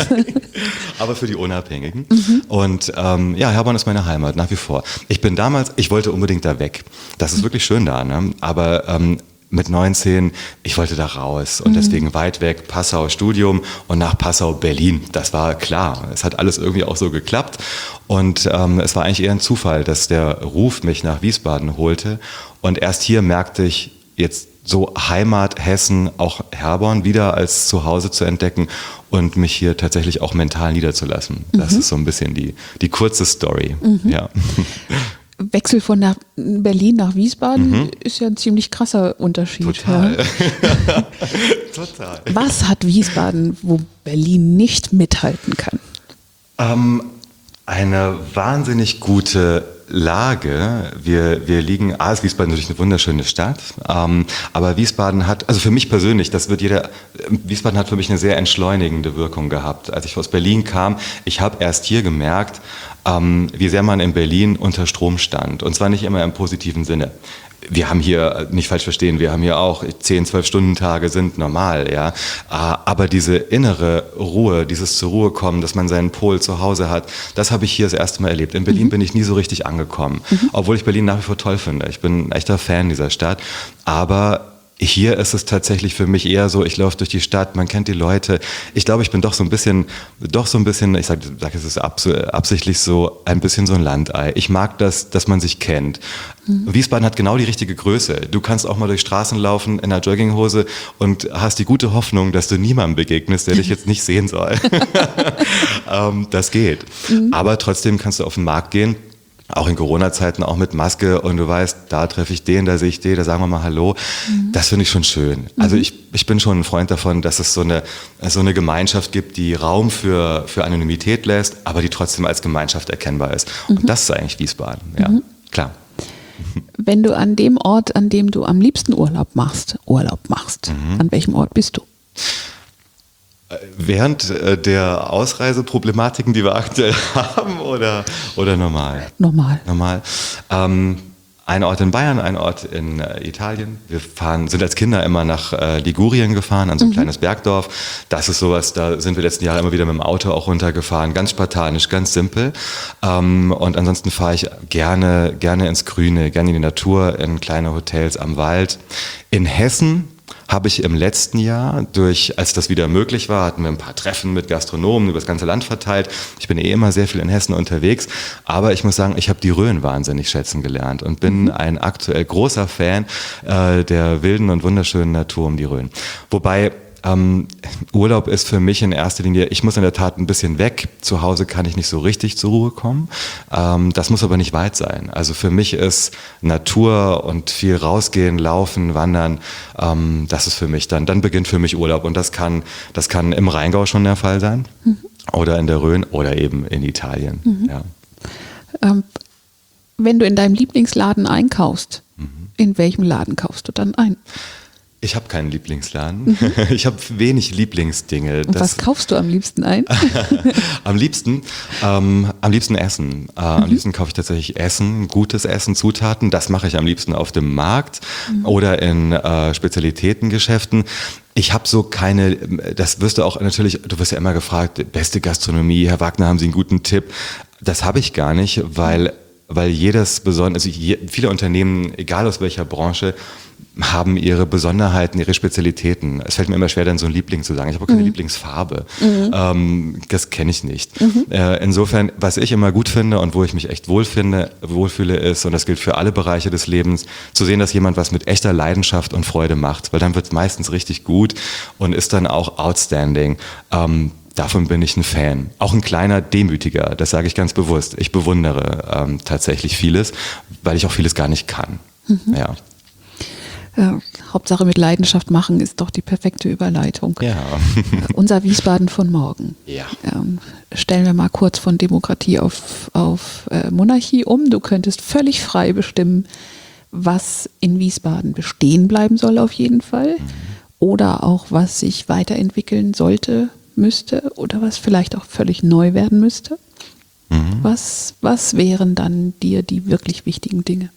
Aber für die Unabhängigen. Mhm. Und ähm, ja, Herborn ist meine Heimat, nach wie vor. Ich bin damals, ich wollte unbedingt da weg, das ist mhm. wirklich schön da, ne? Aber ähm, mit neunzehn, ich wollte da raus und mhm. deswegen weit weg, Passau Studium und nach Passau Berlin. Das war klar. Es hat alles irgendwie auch so geklappt und ähm, es war eigentlich eher ein Zufall, dass der Ruf mich nach Wiesbaden holte und erst hier merkte ich jetzt so Heimat Hessen, auch Herborn wieder als Zuhause zu entdecken und mich hier tatsächlich auch mental niederzulassen. Das mhm. ist so ein bisschen die, die kurze Story. Mhm. Ja. Wechsel von nach Berlin nach Wiesbaden mhm. ist ja ein ziemlich krasser Unterschied. Total. Ja. Total. Was hat Wiesbaden, wo Berlin nicht mithalten kann? Ähm, eine wahnsinnig gute Lage. Wir, wir liegen, A ist Wiesbaden natürlich eine wunderschöne Stadt, ähm, aber Wiesbaden hat, also für mich persönlich, das wird jeder, Wiesbaden hat für mich eine sehr entschleunigende Wirkung gehabt. Als ich aus Berlin kam, ich habe erst hier gemerkt, ähm, wie sehr man in Berlin unter Strom stand und zwar nicht immer im positiven Sinne. Wir haben hier, nicht falsch verstehen, wir haben hier auch zehn, zwölf Stunden Tage sind normal, ja. Aber diese innere Ruhe, dieses zur Ruhe kommen, dass man seinen Pol zu Hause hat, das habe ich hier das erste Mal erlebt. In Berlin mhm. bin ich nie so richtig angekommen, mhm. obwohl ich Berlin nach wie vor toll finde. Ich bin ein echter Fan dieser Stadt, aber hier ist es tatsächlich für mich eher so, ich laufe durch die Stadt, man kennt die Leute. Ich glaube, ich bin doch so ein bisschen, doch so ein bisschen, ich sage, sag, es ist absichtlich so, ein bisschen so ein Landei. Ich mag das, dass man sich kennt. Mhm. Wiesbaden hat genau die richtige Größe. Du kannst auch mal durch Straßen laufen in einer Jogginghose und hast die gute Hoffnung, dass du niemandem begegnest, der dich jetzt nicht sehen soll. ähm, das geht. Mhm. Aber trotzdem kannst du auf den Markt gehen. Auch in Corona-Zeiten, auch mit Maske und du weißt, da treffe ich den, da sehe ich den, da sagen wir mal Hallo. Mhm. Das finde ich schon schön. Also ich, ich bin schon ein Freund davon, dass es so eine, so eine Gemeinschaft gibt, die Raum für, für Anonymität lässt, aber die trotzdem als Gemeinschaft erkennbar ist. Mhm. Und das ist eigentlich Wiesbaden, ja, mhm. klar. Wenn du an dem Ort, an dem du am liebsten Urlaub machst, Urlaub machst, mhm. an welchem Ort bist du? Während der Ausreiseproblematiken, die wir aktuell haben, oder, oder normal? Normal. Normal. Ähm, ein Ort in Bayern, ein Ort in äh, Italien. Wir fahren, sind als Kinder immer nach äh, Ligurien gefahren, an so ein mhm. kleines Bergdorf. Das ist sowas, da sind wir letzten Jahre immer wieder mit dem Auto auch runtergefahren. Ganz spartanisch, ganz simpel. Ähm, und ansonsten fahre ich gerne, gerne ins Grüne, gerne in die Natur, in kleine Hotels am Wald. In Hessen habe ich im letzten Jahr, durch, als das wieder möglich war, hatten wir ein paar Treffen mit Gastronomen über das ganze Land verteilt. Ich bin eh immer sehr viel in Hessen unterwegs, aber ich muss sagen, ich habe die Rhön wahnsinnig schätzen gelernt und bin mhm. ein aktuell großer Fan äh, der wilden und wunderschönen Natur um die Rhön. Wobei Ähm, Urlaub ist für mich in erster Linie, ich muss in der Tat ein bisschen weg. Zu Hause kann ich nicht so richtig zur Ruhe kommen. Ähm, das muss aber nicht weit sein. Also für mich ist Natur und viel rausgehen, laufen, wandern, ähm, das ist für mich dann, dann beginnt für mich Urlaub. Und das kann, das kann im Rheingau schon der Fall sein mhm. oder in der Rhön oder eben in Italien. Mhm. Ja. Ähm, wenn du in deinem Lieblingsladen einkaufst, mhm. in welchem Laden kaufst du dann ein? Ich habe keinen Lieblingsladen. Mhm. Ich habe wenig Lieblingsdinge. Und was kaufst du am liebsten ein? am liebsten, ähm, am liebsten Essen. Äh, mhm. Am liebsten kaufe ich tatsächlich Essen, gutes Essen, Zutaten. Das mache ich am liebsten auf dem Markt mhm. oder in äh, Spezialitätengeschäften. Ich habe so keine, das wirst du auch natürlich, du wirst ja immer gefragt, beste Gastronomie, Herr Wagner, haben Sie einen guten Tipp? Das habe ich gar nicht, weil, weil jedes besonders, also je, viele Unternehmen, egal aus welcher Branche, haben ihre Besonderheiten, ihre Spezialitäten. Es fällt mir immer schwer, dann so ein Liebling zu sagen. Ich habe auch keine mhm. Lieblingsfarbe. Mhm. Ähm, das kenne ich nicht. Mhm. Äh, insofern, was ich immer gut finde und wo ich mich echt wohlfinde, wohlfühle, ist, und das gilt für alle Bereiche des Lebens, zu sehen, dass jemand was mit echter Leidenschaft und Freude macht, weil dann wird es meistens richtig gut und ist dann auch outstanding. Ähm, davon bin ich ein Fan. Auch ein kleiner Demütiger, das sage ich ganz bewusst. Ich bewundere ähm, tatsächlich vieles, weil ich auch vieles gar nicht kann. Mhm. Ja. Ja, Hauptsache mit Leidenschaft machen ist doch die perfekte Überleitung. Ja. Unser Wiesbaden von morgen. Ja. Ähm, stellen wir mal kurz von Demokratie auf, auf äh, Monarchie um. Du könntest völlig frei bestimmen, was in Wiesbaden bestehen bleiben soll auf jeden Fall. Mhm. Oder auch, was sich weiterentwickeln sollte, müsste oder was vielleicht auch völlig neu werden müsste. Mhm. Was, was wären dann dir die wirklich wichtigen Dinge?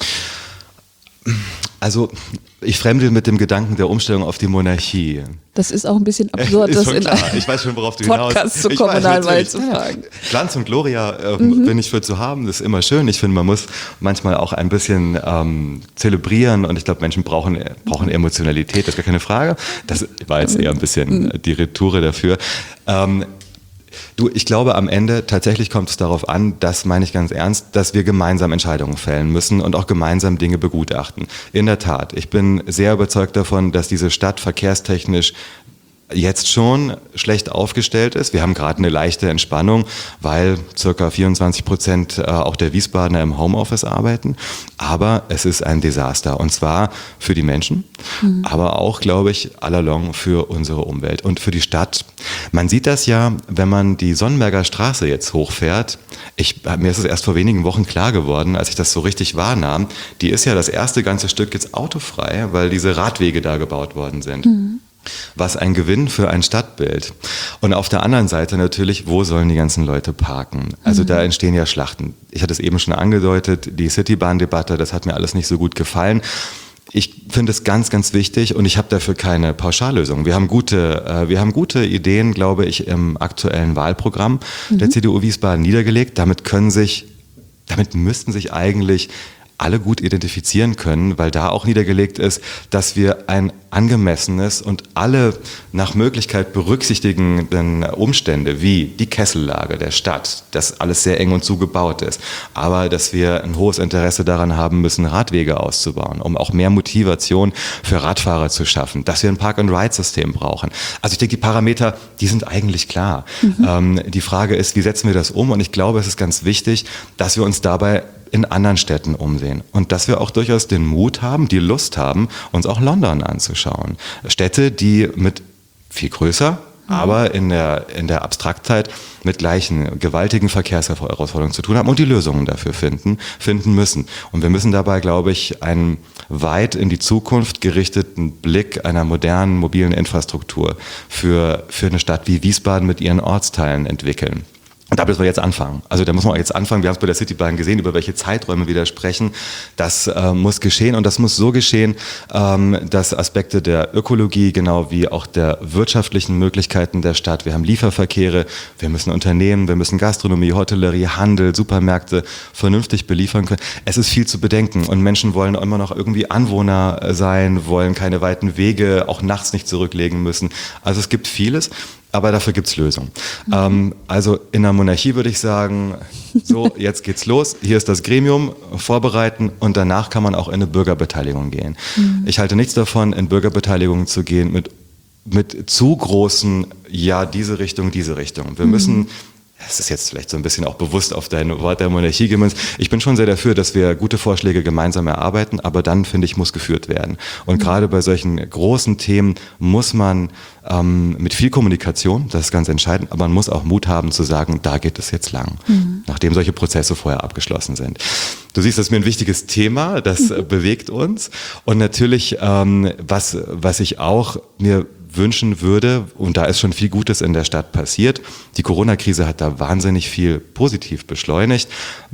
Also ich fremdel mit dem Gedanken der Umstellung auf die Monarchie. Das ist auch ein bisschen absurd, ist das schon in klar. Ich weiß schon, worauf du hinaus Podcast zur Kommunalwahl zu fragen. Glanz und Gloria äh, mhm. bin ich für zu haben, das ist immer schön. Ich finde, man muss manchmal auch ein bisschen ähm, zelebrieren und ich glaube, Menschen brauchen, brauchen Emotionalität, das ist gar keine Frage. Das war jetzt eher ein bisschen mhm. die Retoure dafür. Ähm, Du, ich glaube, am Ende tatsächlich kommt es darauf an, das meine ich ganz ernst, dass wir gemeinsam Entscheidungen fällen müssen und auch gemeinsam Dinge begutachten. In der Tat, ich bin sehr überzeugt davon, dass diese Stadt verkehrstechnisch jetzt schon schlecht aufgestellt ist. Wir haben gerade eine leichte Entspannung, weil circa vierundzwanzig Prozent auch der Wiesbadener im Homeoffice arbeiten. Aber es ist ein Desaster und zwar für die Menschen, mhm. aber auch, glaube ich, allalong für unsere Umwelt und für die Stadt. Man sieht das ja, wenn man die Sonnenberger Straße jetzt hochfährt. Ich, mir ist es erst vor wenigen Wochen klar geworden, als ich das so richtig wahrnahm. Die ist ja das erste ganze Stück jetzt autofrei, weil diese Radwege da gebaut worden sind. Mhm. Was ein Gewinn für ein Stadtbild. Und auf der anderen Seite natürlich, wo sollen die ganzen Leute parken? Also mhm. da entstehen ja Schlachten. Ich hatte es eben schon angedeutet, die Citybahn-Debatte, das hat mir alles nicht so gut gefallen. Ich finde es ganz, ganz wichtig und ich habe dafür keine Pauschallösung. Wir haben gute, äh, wir haben gute Ideen, glaube ich, im aktuellen Wahlprogramm mhm. der C D U Wiesbaden niedergelegt. Damit können sich, damit müssten sich eigentlich alle gut identifizieren können, weil da auch niedergelegt ist, dass wir ein angemessenes und alle nach Möglichkeit berücksichtigenden Umstände wie die Kessellage der Stadt, dass alles sehr eng und zugebaut ist, aber dass wir ein hohes Interesse daran haben müssen, Radwege auszubauen, um auch mehr Motivation für Radfahrer zu schaffen, dass wir ein Park-and-Ride-System brauchen. Also ich denke, die Parameter, die sind eigentlich klar. Mhm. Ähm, die Frage ist, wie setzen wir das um? Und ich glaube, es ist ganz wichtig, dass wir uns dabei in anderen Städten umsehen und dass wir auch durchaus den Mut haben, die Lust haben, uns auch London anzuschauen. Städte, die mit viel größer, mhm. aber in der, in der Abstraktheit mit gleichen gewaltigen Verkehrsherausforderungen zu tun haben und die Lösungen dafür finden, finden müssen. Und wir müssen dabei, glaube ich, einen weit in die Zukunft gerichteten Blick einer modernen mobilen Infrastruktur für, für eine Stadt wie Wiesbaden mit ihren Ortsteilen entwickeln. Und da müssen wir jetzt anfangen. Also da muss man jetzt anfangen. Wir haben es bei der Citybahn gesehen, über welche Zeiträume wir da sprechen. Das äh, muss geschehen und das muss so geschehen, ähm, dass Aspekte der Ökologie, genau wie auch der wirtschaftlichen Möglichkeiten der Stadt, wir haben Lieferverkehre, wir müssen Unternehmen, wir müssen Gastronomie, Hotellerie, Handel, Supermärkte vernünftig beliefern können. Es ist viel zu bedenken und Menschen wollen immer noch irgendwie Anwohner sein, wollen keine weiten Wege, auch nachts nicht zurücklegen müssen. Also es gibt vieles. Aber dafür gibt's Lösungen. Mhm. Ähm, also in der Monarchie würde ich sagen, so, jetzt geht's los, hier ist das Gremium, vorbereiten und danach kann man auch in eine Bürgerbeteiligung gehen. Mhm. Ich halte nichts davon, in Bürgerbeteiligung zu gehen mit, mit zu großen, ja, diese Richtung, diese Richtung. Wir mhm. müssen... Es ist jetzt vielleicht so ein bisschen auch bewusst auf dein Wort der Monarchie gemünzt. Ich bin schon sehr dafür, dass wir gute Vorschläge gemeinsam erarbeiten, aber dann, finde ich, muss geführt werden. Und mhm. gerade bei solchen großen Themen muss man ähm, mit viel Kommunikation, das ist ganz entscheidend, aber man muss auch Mut haben zu sagen, da geht es jetzt lang, mhm. nachdem solche Prozesse vorher abgeschlossen sind. Du siehst, das ist mir ein wichtiges Thema, das mhm. bewegt uns. Und natürlich, ähm, was, was ich auch mir wünschen würde, und da ist schon viel Gutes in der Stadt passiert. Die Corona-Krise hat da wahnsinnig viel positiv beschleunigt.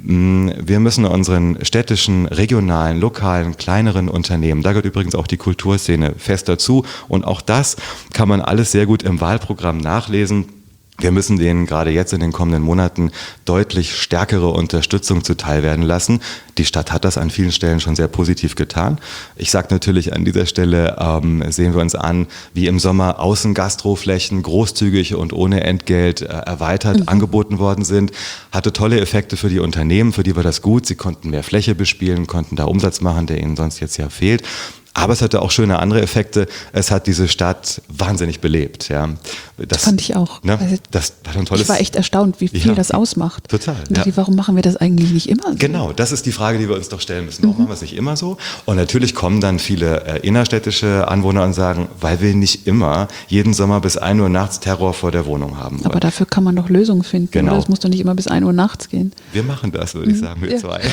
Wir müssen unseren städtischen, regionalen, lokalen, kleineren Unternehmen, da gehört übrigens auch die Kulturszene fest dazu, und auch das kann man alles sehr gut im Wahlprogramm nachlesen, Wir müssen denen gerade jetzt in den kommenden Monaten deutlich stärkere Unterstützung zuteil werden lassen. Die Stadt hat das an vielen Stellen schon sehr positiv getan. Ich sage natürlich an dieser Stelle, ähm, sehen wir uns an, wie im Sommer Außengastroflächen großzügig und ohne Entgelt äh, erweitert mhm. angeboten worden sind. Hatte tolle Effekte für die Unternehmen, für die war das gut. Sie konnten mehr Fläche bespielen, konnten da Umsatz machen, der ihnen sonst jetzt ja fehlt. Aber es hatte auch schöne andere Effekte. Es hat diese Stadt wahnsinnig belebt. Ja. Das fand ich auch. Ne, also das hat ein tolles, ich war echt erstaunt, wie viel ja, das ausmacht. Total. Und dachte, ja. Warum machen wir das eigentlich nicht immer so? Genau, das ist die Frage, die wir uns doch stellen müssen. Warum mhm. machen wir es nicht immer so? Und natürlich kommen dann viele äh, innerstädtische Anwohner und sagen, weil wir nicht immer jeden Sommer bis ein Uhr nachts Terror vor der Wohnung haben wollen. Aber dafür kann man doch Lösungen finden. Genau. Oder? Das muss doch nicht immer bis ein Uhr nachts gehen. Wir machen das, würde ich sagen, wir ja. zwei.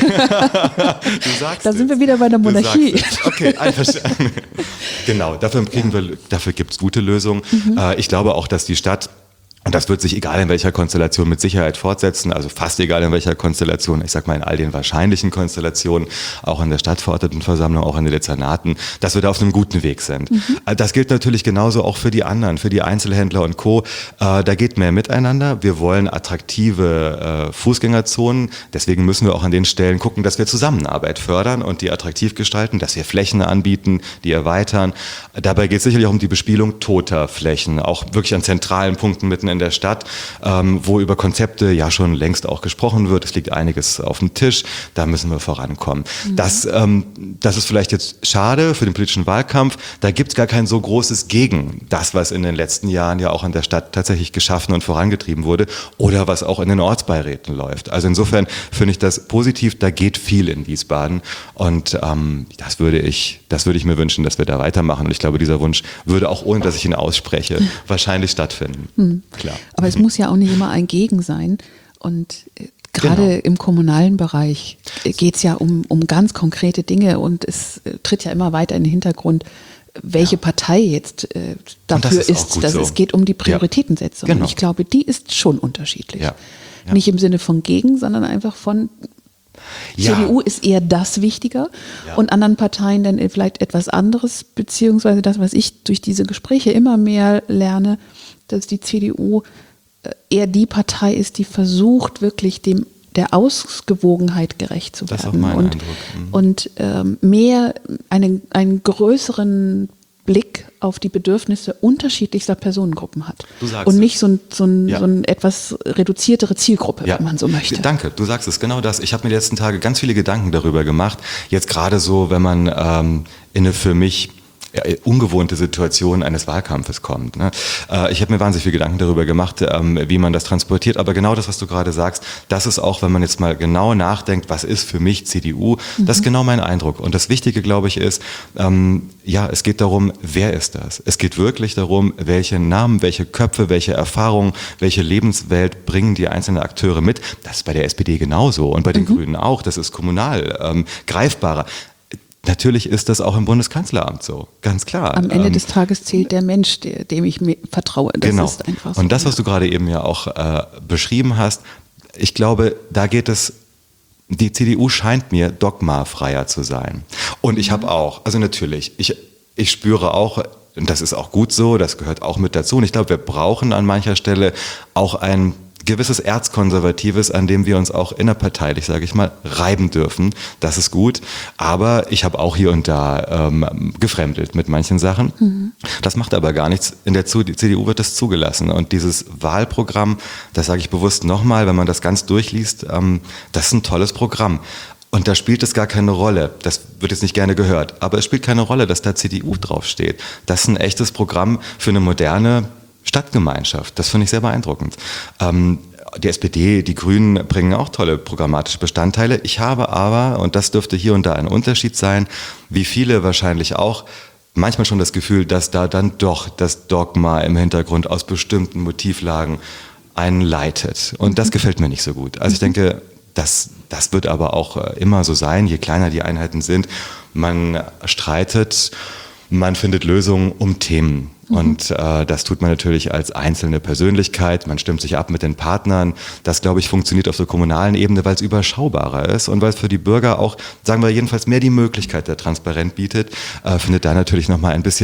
Du sagst da es. sind wir wieder bei der Monarchie. Okay, einverstanden. Genau, dafür, kriegen ja. wir, dafür gibt es gute Lösungen. Mhm. Äh, ich glaube auch, dass die Stadt, und das wird sich egal in welcher Konstellation mit Sicherheit fortsetzen, also fast egal in welcher Konstellation, ich sag mal in all den wahrscheinlichen Konstellationen, auch in der Stadtverordnetenversammlung, auch in den Dezernaten, dass wir da auf einem guten Weg sind. Mhm. Das gilt natürlich genauso auch für die anderen, für die Einzelhändler und Co. Äh, da geht mehr miteinander. Wir wollen attraktive äh, Fußgängerzonen, deswegen müssen wir auch an den Stellen gucken, dass wir Zusammenarbeit fördern und die attraktiv gestalten, dass wir Flächen anbieten, die erweitern. Dabei geht es sicherlich auch um die Bespielung toter Flächen, auch wirklich an zentralen Punkten mitten in der Stadt, ähm, wo über Konzepte ja schon längst auch gesprochen wird. Es liegt einiges auf dem Tisch, da müssen wir vorankommen. Mhm. Das, ähm, das ist vielleicht jetzt schade für den politischen Wahlkampf, da gibt es gar kein so großes gegen das, was in den letzten Jahren ja auch in der Stadt tatsächlich geschaffen und vorangetrieben wurde oder was auch in den Ortsbeiräten läuft. Also insofern finde ich das positiv, da geht viel in Wiesbaden und ähm, das würde ich, das würde ich mir wünschen, dass wir da weitermachen und ich glaube, dieser Wunsch würde auch, ohne dass ich ihn ausspreche, mhm. wahrscheinlich stattfinden. Mhm. Klar. Aber es muss ja auch nicht immer ein Gegen sein. Und äh, gerade genau. im kommunalen Bereich äh, geht es ja um, um ganz konkrete Dinge und es äh, tritt ja immer weiter in den Hintergrund, welche ja. Partei jetzt äh, dafür das ist. ist dass so. Es geht um die Prioritätensetzung. Ja. Genau. Und ich glaube, die ist schon unterschiedlich. Ja. Ja. Nicht im Sinne von gegen, sondern einfach von ja. C D U ist eher das wichtiger ja. und anderen Parteien dann vielleicht etwas anderes, beziehungsweise das, was ich durch diese Gespräche immer mehr lerne, dass die C D U eher die Partei ist, die versucht, wirklich dem der Ausgewogenheit gerecht zu werden. Das ist auch mein und, Eindruck. Mhm. Und ähm, mehr einen, einen größeren Blick auf die Bedürfnisse unterschiedlichster Personengruppen hat. Du sagst und nicht so ein, so ein, ja. so ein etwas reduziertere Zielgruppe, ja. wenn man so möchte. Danke, du sagst es, genau das. Ich habe mir die letzten Tage ganz viele Gedanken darüber gemacht. Jetzt gerade so, wenn man ähm, in eine für mich ungewohnte Situation eines Wahlkampfes kommt. Ne? Äh, ich habe mir wahnsinnig viel Gedanken darüber gemacht, ähm, wie man das transportiert. Aber genau das, was du gerade sagst, das ist auch, wenn man jetzt mal genau nachdenkt, was ist für mich C D U, mhm. das ist genau mein Eindruck. Und das Wichtige, glaube ich, ist, ähm, ja, es geht darum, wer ist das? Es geht wirklich darum, welche Namen, welche Köpfe, welche Erfahrungen, welche Lebenswelt bringen die einzelnen Akteure mit. Das ist bei der S P D genauso und bei den mhm. Grünen auch. Das ist kommunal ähm, greifbarer. Natürlich ist das auch im Bundeskanzleramt so, ganz klar. Am Ende ähm, des Tages zählt der Mensch, der, dem ich mir vertraue. Das genau. ist einfach so. Und das, was du gerade eben ja auch äh, beschrieben hast, ich glaube, da geht es, die C D U scheint mir dogmafreier zu sein. Und ich mhm. habe auch, also natürlich, ich, ich spüre auch, und das ist auch gut so, das gehört auch mit dazu. Und ich glaube, wir brauchen an mancher Stelle auch ein gewisses Erzkonservatives, an dem wir uns auch innerparteilich, sage ich mal, reiben dürfen. Das ist gut. Aber ich habe auch hier und da ähm, gefremdelt mit manchen Sachen. Mhm. Das macht aber gar nichts. In der C D U wird das zugelassen. Und dieses Wahlprogramm, das sage ich bewusst nochmal, wenn man das ganz durchliest, ähm, das ist ein tolles Programm. Und da spielt es gar keine Rolle. Das wird jetzt nicht gerne gehört. Aber es spielt keine Rolle, dass da C D U draufsteht. Das ist ein echtes Programm für eine moderne Stadtgemeinschaft. Das finde ich sehr beeindruckend. Ähm, die S P D, die Grünen bringen auch tolle programmatische Bestandteile. Ich habe aber, und das dürfte hier und da ein Unterschied sein, wie viele wahrscheinlich auch, manchmal schon das Gefühl, dass da dann doch das Dogma im Hintergrund aus bestimmten Motivlagen einen leitet. Und das gefällt mir nicht so gut. Also ich denke, das, das wird aber auch immer so sein, je kleiner die Einheiten sind. Man streitet, man findet Lösungen um Themen. Und äh, das tut man natürlich als einzelne Persönlichkeit, man stimmt sich ab mit den Partnern. Das, glaube ich, funktioniert auf der kommunalen Ebene, weil es überschaubarer ist und weil es für die Bürger auch, sagen wir jedenfalls, mehr die Möglichkeit der Transparenz bietet, äh, findet da natürlich nochmal ein bisschen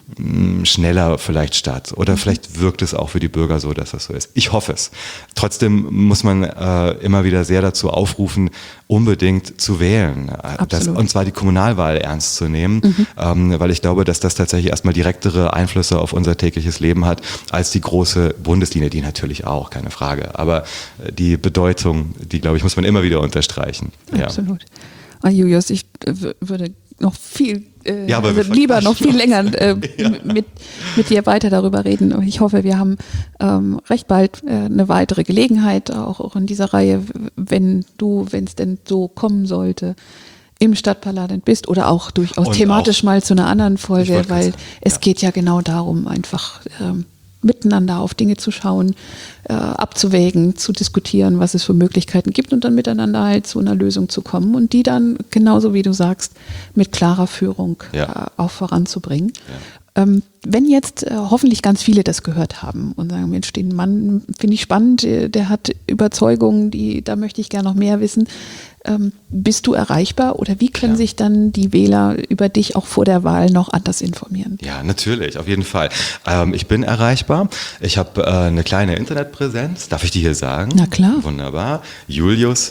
mh, schneller vielleicht statt. Oder mhm. vielleicht wirkt es auch für die Bürger so, dass das so ist. Ich hoffe es. Trotzdem muss man äh, immer wieder sehr dazu aufrufen, unbedingt zu wählen. Das, und zwar die Kommunalwahl ernst zu nehmen, mhm. ähm, weil ich glaube, dass das tatsächlich erstmal direktere Einflüsse auf unser tägliches Leben hat, als die große Bundeslinie, die natürlich auch, keine Frage. Aber die Bedeutung, die, glaube ich, muss man immer wieder unterstreichen. Absolut. Ja. Oh, Julius, ich w- würde noch viel, äh, ja, also lieber noch viel länger äh, ja. mit, mit dir weiter darüber reden. Ich hoffe, wir haben ähm, recht bald äh, eine weitere Gelegenheit, auch, auch in dieser Reihe, wenn du, wenn es denn so kommen sollte, im Stadtparlament bist oder auch durchaus und thematisch auch, mal zu einer anderen Folge, weil sagen, es ja. geht ja genau darum, einfach ähm, miteinander auf Dinge zu schauen, äh, abzuwägen, zu diskutieren, was es für Möglichkeiten gibt und dann miteinander halt zu einer Lösung zu kommen und die dann, genauso wie du sagst, mit klarer Führung ja. äh, auch voranzubringen. Ja. Ähm, wenn jetzt äh, hoffentlich ganz viele das gehört haben und sagen, Mensch, den Mann finde ich spannend, der hat Überzeugungen, die, da möchte ich gerne noch mehr wissen. Ähm, bist du erreichbar oder wie können ja. sich dann die Wähler über dich auch vor der Wahl noch anders informieren? Ja, natürlich, auf jeden Fall. Ähm, ich bin erreichbar. Ich habe äh, eine kleine Internetpräsenz. Darf ich die hier sagen? Na klar. Wunderbar. julius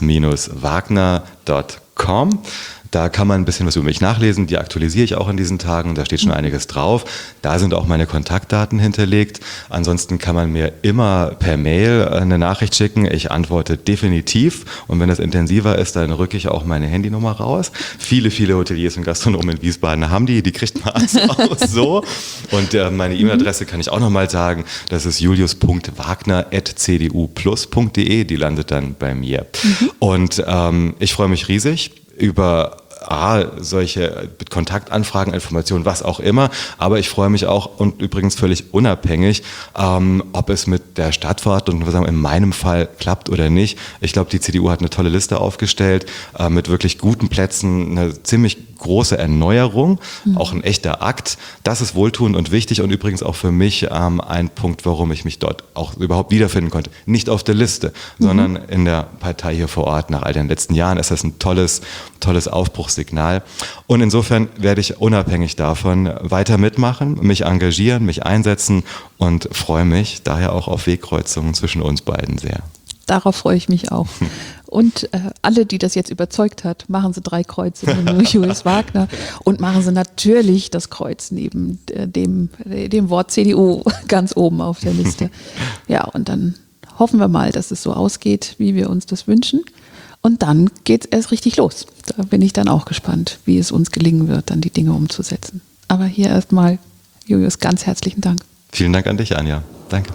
Wagner Punkt com. Da kann man ein bisschen was über mich nachlesen, die aktualisiere ich auch in diesen Tagen, da steht schon einiges drauf. Da sind auch meine Kontaktdaten hinterlegt. Ansonsten kann man mir immer per Mail eine Nachricht schicken. Ich antworte definitiv und wenn das intensiver ist, dann rücke ich auch meine Handynummer raus. Viele, viele Hoteliers und Gastronomen in Wiesbaden haben die, die kriegt man also auch so. Und äh, meine E-Mail-Adresse kann ich auch nochmal sagen, das ist julius Punkt wagner at c d u plus punkt d e, die landet dann bei mir. Mhm. Und ähm, ich freue mich riesig über A, solche Kontaktanfragen, Informationen, was auch immer. Aber ich freue mich auch und übrigens völlig unabhängig, ähm, ob es mit der Stadtverordnung und sagen, in meinem Fall klappt oder nicht. Ich glaube, die C D U hat eine tolle Liste aufgestellt äh, mit wirklich guten Plätzen, eine ziemlich große Erneuerung, mhm. auch ein echter Akt. Das ist wohltuend und wichtig und übrigens auch für mich ähm, ein Punkt, warum ich mich dort auch überhaupt wiederfinden konnte. Nicht auf der Liste, mhm. sondern in der Partei hier vor Ort. Nach all den letzten Jahren ist das ein tolles, tolles Aufbruchssignal. Und insofern werde ich unabhängig davon weiter mitmachen, mich engagieren, mich einsetzen und freue mich daher auch auf Wegkreuzungen zwischen uns beiden sehr. Darauf freue ich mich auch. Und äh, alle, die das jetzt überzeugt hat, machen sie drei Kreuze neben Julius Wagner und machen sie natürlich das Kreuz neben äh, dem, dem Wort C D U ganz oben auf der Liste. Ja, und dann hoffen wir mal, dass es so ausgeht, wie wir uns das wünschen. Und dann geht es erst richtig los. Da bin ich dann auch gespannt, wie es uns gelingen wird, dann die Dinge umzusetzen. Aber hier erstmal, Julius, ganz herzlichen Dank. Vielen Dank an dich, Anja. Danke.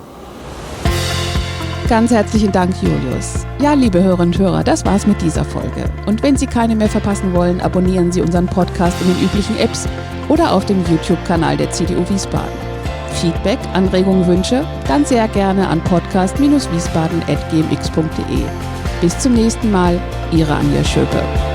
Ganz herzlichen Dank, Julius. Ja, liebe Hörerinnen und Hörer, das war's mit dieser Folge. Und wenn Sie keine mehr verpassen wollen, abonnieren Sie unseren Podcast in den üblichen Apps oder auf dem YouTube-Kanal der C D U Wiesbaden. Feedback, Anregungen, Wünsche? Dann sehr gerne an podcast Bindestrich wiesbaden at g m x punkt d e. Bis zum nächsten Mal, Ihre Anja Schöpe.